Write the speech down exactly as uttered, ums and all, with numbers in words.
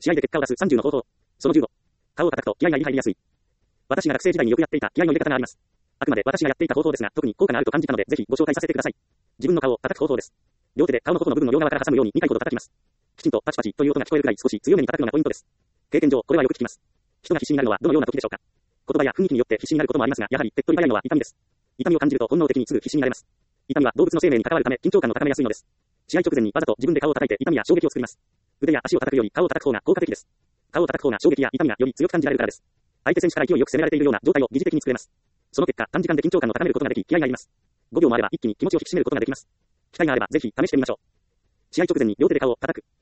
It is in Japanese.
試合で結果を出すさんじゅうの方法。そのじゅうご。顔を叩くと気合が入りやすい。私が学生時代によくやっていた気合の入れ方があります。あくまで私がやっていた方法ですが、特に効果があると感じたので、ぜひご紹介させてください。自分の顔を叩く方法です。両手で顔の頬の部分の両側から挟むようににかいほど叩きます。きちんとパチパチという音が聞こえるくらい少し強めに叩くのがポイントです。経験上、これはよく聞きます。人が必死になるのはどのような時でしょうか。言葉や雰囲気によって必死になることもありますが、やはり手っ取り早いのは痛みです。痛みを感じると本能的にすぐ必死になれます。痛みは動物の生命に関わるため緊張感を高めやすいのです。試合直前にわざと自分で顔を叩いて痛みや衝撃を作ります。腕や足を叩くより顔を叩く方が効果的です。顔を叩く方が衝撃や痛みがより強く感じられるからです。相手選手から勢いよく攻められているような状態を疑似的に作れます。その結果、短時間で緊張感を高めることができ、気合が入ります。ごびょうもあれば一気に気持ちを引き締めることができます。機会があればぜひ試してみましょう。試合直前に両手で顔を叩く。